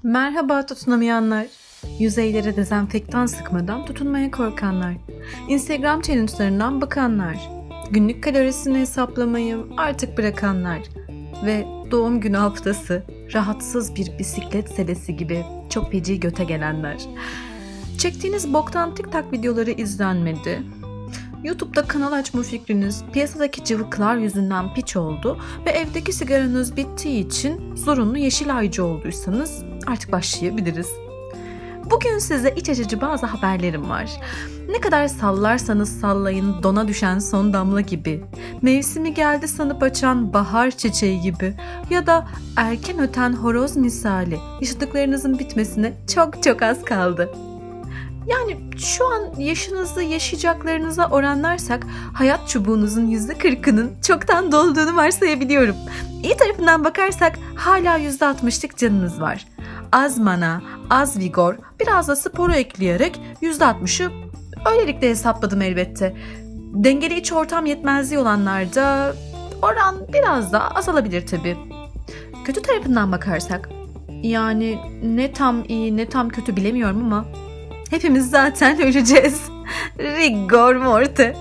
Merhaba tutunamayanlar. Yüzeylere dezenfektan sıkmadan tutunmaya korkanlar. Instagram challenge'larından bakanlar. Günlük kalorisini hesaplamayı artık bırakanlar. Ve doğum günü haftası rahatsız bir bisiklet selesi gibi çok feci göte gelenler. Çektiğiniz boktan TikTok videoları izlenmedi. YouTube'da kanal açma fikriniz piyasadaki cıvıklar yüzünden piç oldu ve evdeki sigaranız bittiği için zorunlu yeşil aycı olduysanız artık başlayabiliriz. Bugün size iç açıcı bazı haberlerim var. Ne kadar sallarsanız sallayın dona düşen son damla gibi, mevsimi geldi sanıp açan bahar çiçeği gibi ya da erken öten horoz misali yaşadıklarınızın bitmesine çok az kaldı. Yani şu an yaşınızı yaşayacaklarınıza oranlarsak hayat çubuğunuzun %40'ının çoktan dolduğunu varsayabiliyorum. İyi tarafından bakarsak hala %60'lık canınız var. Az mana, az vigor, biraz da sporu ekleyerek %60'ı öylelikle hesapladım elbette. Dengeli iç ortam yetmezliği olanlarda oran biraz daha azalabilir tabii. Kötü tarafından bakarsak, yani ne tam iyi ne tam kötü bilemiyorum ama hepimiz zaten öleceğiz. Rigor morte.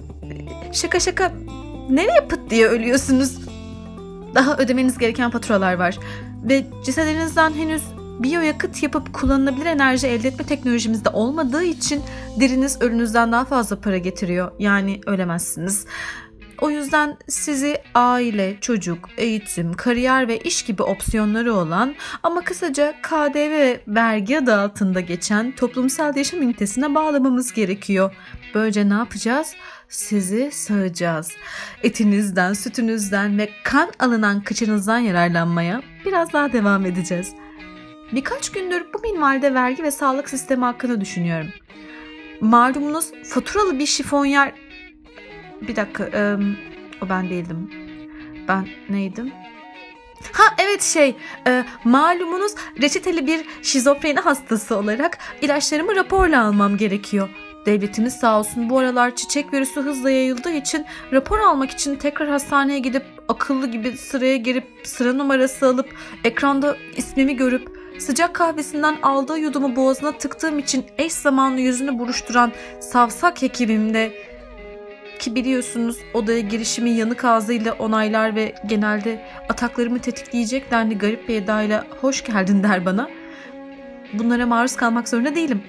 Şaka. Nereye pıt diye ölüyorsunuz? Daha ödemeniz gereken faturalar var. Ve cesedinizden henüz biyoyakıt yapıp kullanılabilir enerji elde etme teknolojimizde olmadığı için deriniz ölünüzden daha fazla para getiriyor. Yani ölemezsiniz. O yüzden sizi aile, çocuk, eğitim, kariyer ve iş gibi opsiyonları olan ama kısaca KDV ve vergi adı altında geçen toplumsal yaşam ünitesine bağlamamız gerekiyor. Böylece ne yapacağız? Sizi sağacağız. Etinizden, sütünüzden ve kan alınan kıçınızdan yararlanmaya biraz daha devam edeceğiz. Birkaç gündür bu minvalde vergi ve sağlık sistemi hakkında düşünüyorum. Malumunuz faturalı bir şifonyer... Bir dakika, o ben değildim. Ben neydim? Malumunuz reçeteli bir şizofreni hastası olarak ilaçlarımı raporla almam gerekiyor. Devletimiz sağ olsun bu aralar çiçek virüsü hızla yayıldığı için rapor almak için tekrar hastaneye gidip akıllı gibi sıraya girip sıra numarası alıp ekranda ismimi görüp sıcak kahvesinden aldığı yudumu boğazına tıktığım için eş zamanlı yüzünü buruşturan savsak hekimimde ki biliyorsunuz odaya girişimi yanık ağzıyla onaylar ve genelde ataklarımı tetikleyecek denli garip bir edayla hoş geldin der bana. Bunlara maruz kalmak zorunda değilim.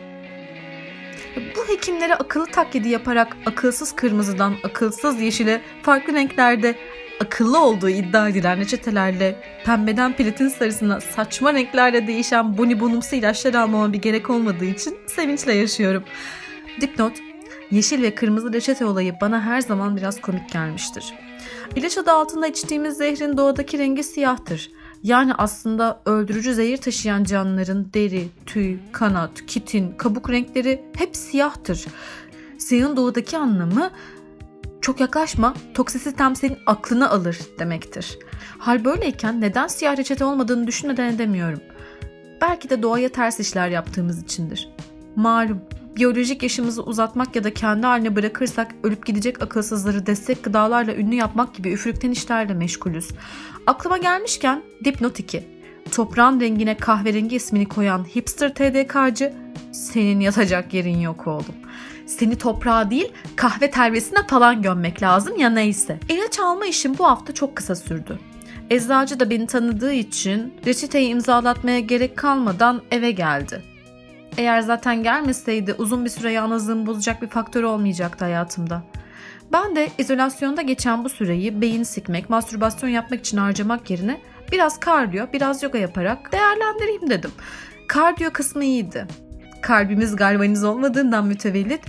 Bu hekimlere akıllı taklidi yaparak akılsız kırmızıdan akılsız yeşile farklı renklerde akıllı olduğu iddia edilen reçetelerle pembeden platin sarısına saçma renklerle değişen bonibonumsu ilaçlar almama bir gerek olmadığı için sevinçle yaşıyorum. Dipnot: yeşil ve kırmızı reçete olayı bana her zaman biraz komik gelmiştir. İlaç adı altında içtiğimiz zehrin doğadaki rengi siyahtır. Yani aslında öldürücü zehir taşıyan canlıların deri, tüy, kanat, kitin, kabuk renkleri hep siyahtır. Siyahın doğadaki anlamı çok yaklaşma, toksisitem senin aklını alır demektir. Hal böyleyken neden siyah reçete olmadığını düşünmeden edemiyorum. Belki de doğaya ters işler yaptığımız içindir. Malum, biyolojik yaşımızı uzatmak ya da kendi haline bırakırsak ölüp gidecek akılsızları destek gıdalarla ünlü yapmak gibi üfürükten işlerle meşgulüz. Aklıma gelmişken dipnot 2. Toprağın rengine kahverengi ismini koyan hipster TDK'cı, senin yatacak yerin yok oğlum. Seni toprağa değil kahve telvesine falan gömmek lazım ya neyse. İlaç alma işim bu hafta çok kısa sürdü. Eczacı da beni tanıdığı için reçeteyi imzalatmaya gerek kalmadan eve geldi. Eğer zaten gelmeseydi uzun bir süre yalnızlığımı bozacak bir faktör olmayacaktı hayatımda. Ben de izolasyonda geçen bu süreyi beyin sikmek, mastürbasyon yapmak için harcamak yerine biraz kardiyo, biraz yoga yaparak değerlendireyim dedim. Kardiyo kısmı iyiydi. Kalbimiz galvaniz olmadığından mütevellit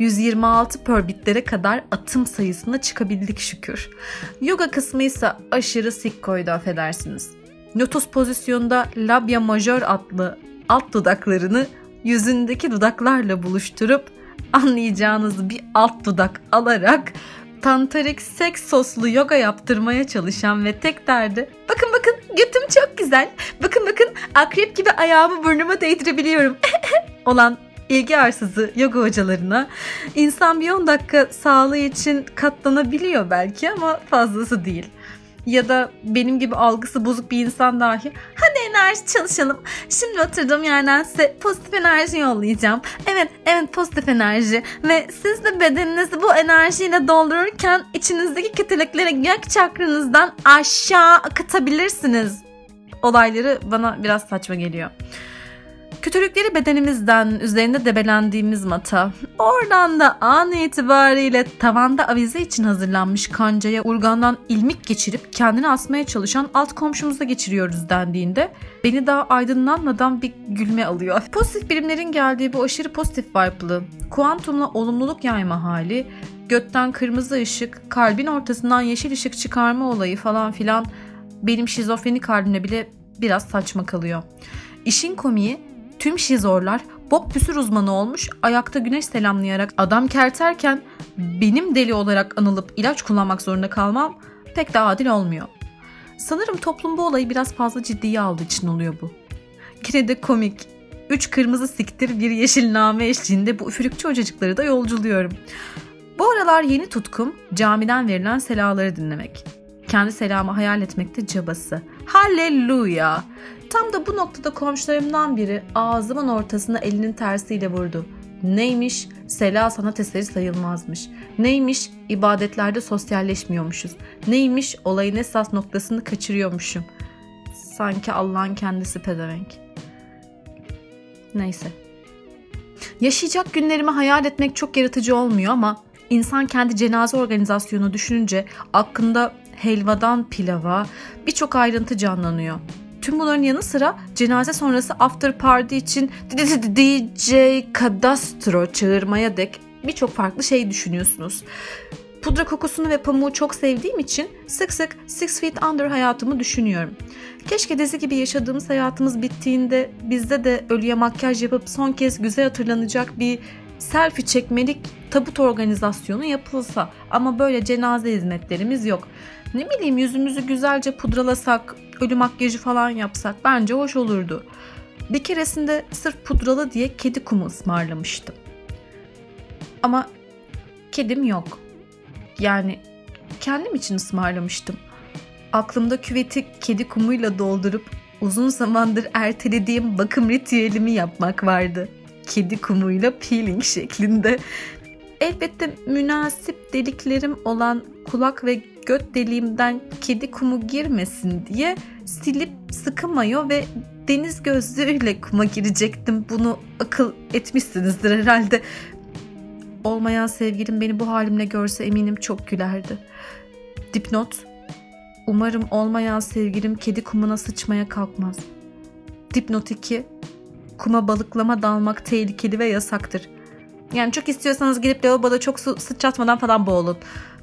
126 per bitlere kadar atım sayısına çıkabildik şükür. Yoga kısmı ise aşırı sik koydu affedersiniz. Lotus pozisyonda labia majör adlı alt dudaklarını yüzündeki dudaklarla buluşturup anlayacağınız bir alt dudak alarak tantarik seks soslu yoga yaptırmaya çalışan ve tek derdi bakın götüm çok güzel, bakın akrep gibi ayağımı burnuma değdirebiliyorum olan ilgi arsızı yoga hocalarına insan bir 10 dakika sağlığı için katlanabiliyor belki ama fazlası değil. ya da benim gibi algısı bozuk bir insan dahi hadi enerji çalışalım. Şimdi oturduğum yerden size pozitif enerji yollayacağım. Evet pozitif enerji ve siz de bedeninizi bu enerjiyle doldururken içinizdeki kötülükleri gök çakranızdan aşağı akıtabilirsiniz. Olayları bana biraz saçma geliyor. Kötülükleri bedenimizden, üzerinde debelendiğimiz mata, oradan da an itibariyle tavanda avize için hazırlanmış kancaya urgandan ilmik geçirip kendini asmaya çalışan alt komşumuza geçiriyoruz dendiğinde beni daha aydınlanmadan bir gülme alıyor. Pozitif birimlerin geldiği bu aşırı pozitif vibe'lı, kuantumla olumluluk yayma hali, gökten kırmızı ışık, kalbin ortasından yeşil ışık çıkarma olayı falan filan benim şizofrenik halimle bile biraz saçma kalıyor. İşin komiği, tüm şizorlar bok püsür uzmanı olmuş, ayakta güneş selamlayarak adam kerterken benim deli olarak anılıp ilaç kullanmak zorunda kalmam pek de adil olmuyor. Sanırım toplum bu olayı biraz fazla ciddiye aldığı için oluyor bu. Yine de komik. 3 kırmızı siktir bir yeşil name eşliğinde bu üfürükçü hocacıkları da yolculuyorum. Bu aralar yeni tutkum camiden verilen selaları dinlemek. Kendi selamı hayal etmekte cabası. Halleluya! Tam da bu noktada komşularımdan biri ağzımın ortasına elinin tersiyle vurdu. Neymiş? Sela sanat eseri sayılmazmış. Neymiş? İbadetlerde sosyalleşmiyormuşuz. Neymiş? Olayın esas noktasını kaçırıyormuşum. Sanki Allah'ın kendisi pezevenk. Neyse. Yaşayacak günlerimi hayal etmek çok yaratıcı olmuyor ama insan kendi cenaze organizasyonu düşününce aklında helvadan pilava birçok ayrıntı canlanıyor. Tüm bunların yanı sıra cenaze sonrası after party için DJ Kadastro çağırmaya dek birçok farklı şey düşünüyorsunuz. Pudra kokusunu ve pamuğu çok sevdiğim için sık sık Six Feet Under hayatımı düşünüyorum. Keşke dizi gibi yaşadığımız hayatımız bittiğinde bizde de ölüye makyaj yapıp son kez güzel hatırlanacak bir selfie çekmelik tabut organizasyonu yapılsa. Ama böyle cenaze hizmetlerimiz yok. Ne bileyim, yüzümüzü güzelce pudralasak, ölü makyajı falan yapsak bence hoş olurdu. Bir keresinde sırf pudralı diye kedi kumu ısmarlamıştım. Ama kedim yok. Yani kendim için ısmarlamıştım. Aklımda küveti kedi kumuyla doldurup uzun zamandır ertelediğim bakım ritüelimi yapmak vardı. Kedi kumuyla peeling şeklinde. Elbette münasip deliklerim olan kulak ve göt deliğimden kedi kumu girmesin diye silip sıkı mayo ve deniz gözlüğüyle kuma girecektim. Bunu akıl etmişsinizdir herhalde. Olmayan sevgilim beni bu halimle görse eminim çok gülerdi. Dipnot: umarım olmayan sevgilim kedi kumuna sıçmaya kalkmaz. Dipnot 2: kuma balıklama dalmak tehlikeli ve yasaktır. Yani çok istiyorsanız gidip lavaboda çok su sıçratmadan falan boğulun.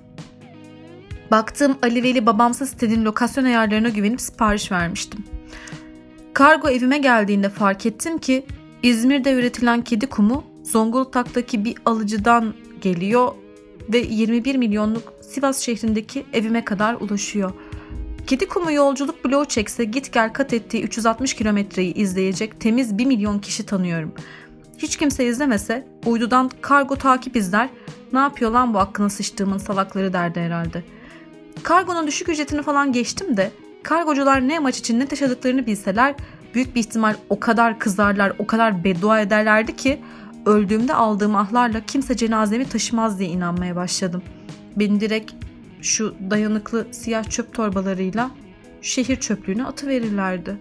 Baktığım Ali Veli babamsı sitenin lokasyon ayarlarına güvenip sipariş vermiştim. Kargo evime geldiğinde fark ettim ki İzmir'de üretilen kedi kumu Zonguldak'taki bir alıcıdan geliyor ve 21 milyonluk Sivas şehrindeki evime kadar ulaşıyor. Kedi kumu yolculuk bloğu çekse git gel kat ettiği 360 kilometreyi izleyecek temiz 1 milyon kişi tanıyorum. Hiç kimse izlemese uydudan kargo takip izler, ne yapıyor lan bu hakkına sıçtığımın salakları derdi herhalde. Kargonun düşük ücretini falan geçtim de kargocular ne amaç için ne taşıdıklarını bilseler büyük bir ihtimal o kadar kızarlar, o kadar beddua ederlerdi ki öldüğümde aldığım ahlarla kimse cenazemi taşımaz diye inanmaya başladım. Beni direkt şu dayanıklı siyah çöp torbalarıyla şehir çöplüğüne atıverirlerdi.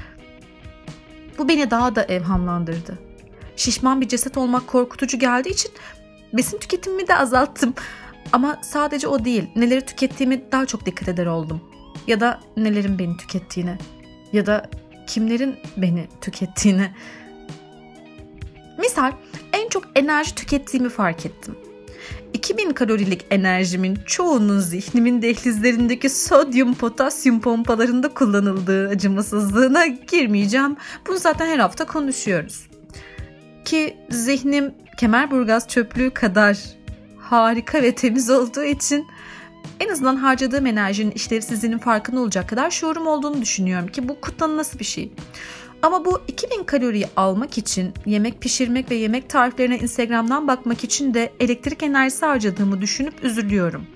Bu beni daha da evhamlandırdı. Şişman bir ceset olmak korkutucu geldiği için besin tüketimimi de azalttım. Ama sadece o değil, neleri tükettiğimi daha çok dikkat eder oldum. Ya da nelerin beni tükettiğine. Ya da kimlerin beni tükettiğine. Misal en çok enerji tükettiğimi fark ettim. 2000 kalorilik enerjimin çoğunun zihnimin dehlizlerindeki sodyum potasyum pompalarında kullanıldığı acımasızlığına girmeyeceğim. Bunu zaten her hafta konuşuyoruz. Ki zihnim Kemerburgaz çöplüğü kadar harika ve temiz olduğu için en azından harcadığım enerjinin işlevsizliğinin farkında olacak kadar şuurum olduğunu düşünüyorum ki bu kutlanılası bir şey. Ama bu 2000 kaloriyi almak için yemek pişirmek ve yemek tariflerine Instagram'dan bakmak için de elektrik enerjisi harcadığımı düşünüp üzülüyorum.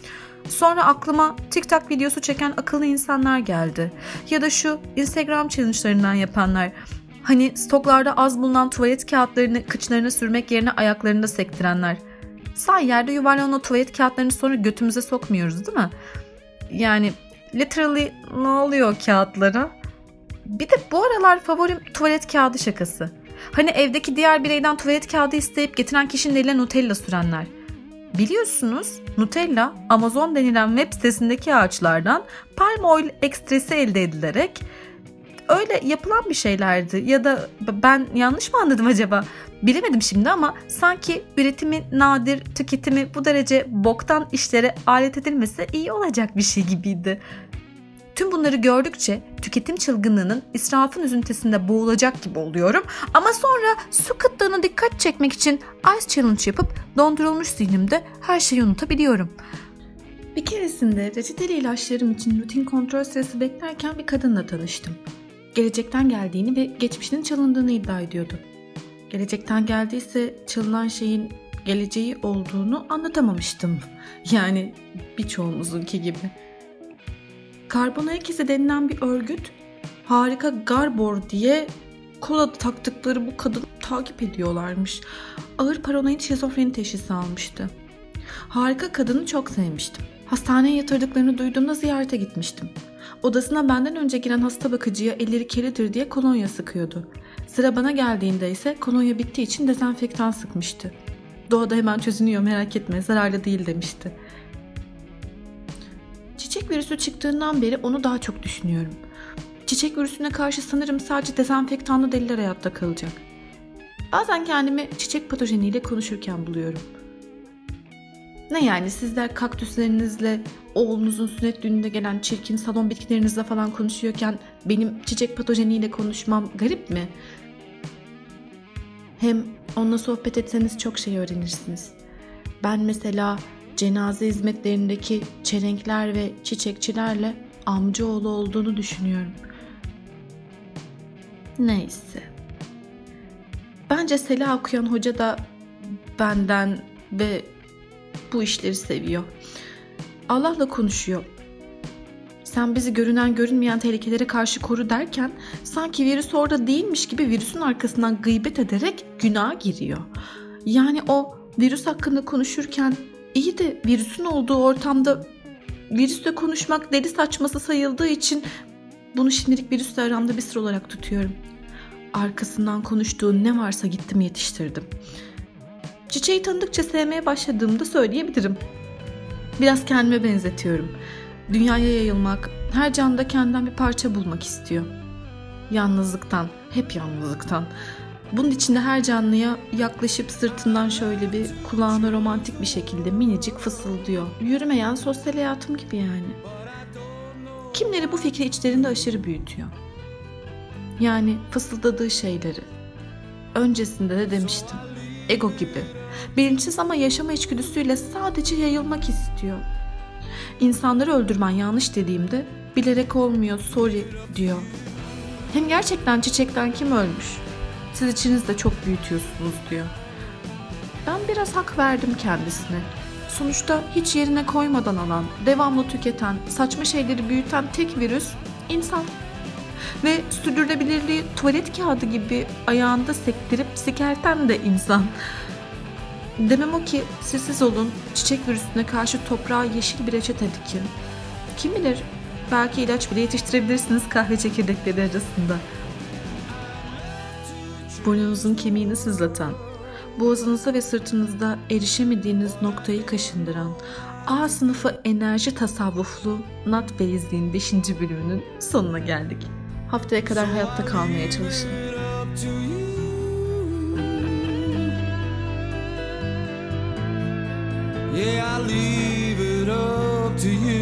Sonra aklıma TikTok videosu çeken akıllı insanlar geldi. Ya da şu Instagram challenge'larından yapanlar. Hani stoklarda az bulunan tuvalet kağıtlarını kıçlarına sürmek yerine ayaklarında sektirenler. Sağ yerde yuvarlanan o tuvalet kağıtlarını sonra götümüze sokmuyoruz değil mi? Yani literally ne oluyor kağıtlara? Bir de bu aralar favorim tuvalet kağıdı şakası. Hani evdeki diğer bireyden tuvalet kağıdı isteyip getiren kişinin eline Nutella sürenler. Biliyorsunuz Nutella Amazon denilen web sitesindeki ağaçlardan palm oil ekstresi elde edilerek öyle yapılan bir şeylerdi. Ya da ben yanlış mı anladım acaba? Bilemedim şimdi ama sanki üretimi nadir, tüketimi bu derece boktan işlere alet edilmesi iyi olacak bir şey gibiydi. Tüm bunları gördükçe tüketim çılgınlığının israfın üzüntüsünde boğulacak gibi oluyorum. Ama sonra su kıtlığına dikkat çekmek için Ice Challenge yapıp dondurulmuş zihnimde her şeyi unutabiliyorum. Bir keresinde reçeteli ilaçlarım için rutin kontrol sırası beklerken bir kadınla tanıştım. Gelecekten geldiğini ve geçmişinin çalındığını iddia ediyordu. Gelecekten geldiyse çalınan şeyin geleceği olduğunu anlatamamıştım. Yani birçoğumuzunki gibi. Karbon ayak izi denilen bir örgüt harika Garbor diye kol adı taktıkları bu kadını takip ediyorlarmış. Ağır paranoid şizofreni teşhisi almıştı. Harika kadını çok sevmiştim. Hastaneye yatırdıklarını duyduğumda ziyarete gitmiştim. Odasına benden önce giren hasta bakıcıya elleri kirlidir diye kolonya sıkıyordu. Sıra bana geldiğinde ise kolonya bittiği için dezenfektan sıkmıştı. Doğada hemen çözünüyor, merak etme, zararlı değil demişti. Çiçek virüsü çıktığından beri onu daha çok düşünüyorum. Çiçek virüsüne karşı sanırım sadece dezenfektanlı deliler hayatta kalacak. Bazen kendimi çiçek patojeniyle konuşurken buluyorum. Ne yani sizler kaktüslerinizle, oğlunuzun sünnet düğününde gelen çirkin salon bitkilerinizle falan konuşuyorken benim çiçek patojeniyle konuşmam garip mi? Hem onunla sohbet etseniz çok şey öğrenirsiniz. Ben mesela cenaze hizmetlerindeki çelenkler ve çiçekçilerle amcaoğlu olduğunu düşünüyorum. Neyse. Bence Sela okuyan hoca da benden ve bu işleri seviyor. Allah'la konuşuyor. Sen bizi görünen görünmeyen tehlikelere karşı koru derken sanki virüs orada değilmiş gibi virüsün arkasından gıybet ederek günaha giriyor. Yani o virüs hakkında konuşurken iyi de virüsün olduğu ortamda virüsle konuşmak deli saçması sayıldığı için bunu şimdilik virüsle aramda bir sır olarak tutuyorum. Arkasından konuştuğu ne varsa gittim yetiştirdim. Çiçeği tanıdıkça sevmeye başladığımda söyleyebilirim. Biraz kendime benzetiyorum. Dünyaya yayılmak, her canlıda kendinden bir parça bulmak istiyor. Yalnızlıktan, hep yalnızlıktan. Bunun içinde her canlıya yaklaşıp sırtından şöyle bir kulağına romantik bir şekilde minicik fısıldıyor. Yürümeyen sosyal hayatım gibi yani. Kimleri bu fikri içlerinde aşırı büyütüyor. Yani fısıldadığı şeyleri. Öncesinde de demiştim. Ego gibi. Bilinçsiz ama yaşama içgüdüsüyle sadece yayılmak istiyor. İnsanları öldürmen yanlış dediğimde bilerek olmuyor, sorry diyor. Hem gerçekten çiçekten kim ölmüş? Siz içinizde çok büyütüyorsunuz diyor. Ben biraz hak verdim kendisine. Sonuçta hiç yerine koymadan alan, devamlı tüketen, saçma şeyleri büyüten tek virüs insan. Ve sürdürülebilirliği tuvalet kağıdı gibi ayağında sektirip sikerten de insan. Demem o ki siz olun, çiçek virüsüne karşı toprağa yeşil bir reçete dikin. Kim bilir, belki ilaç bile yetiştirebilirsiniz kahve çekirdekleri arasında. Burnunuzun kemiğini sızlatan, boğazınıza ve sırtınızda erişemediğiniz noktayı kaşındıran A sınıfı enerji tasavvuflu Nat Beyazliğin 5. bölümünün sonuna geldik. Haftaya kadar hayatta kalmaya çalışın. Yeah, I leave it up to you.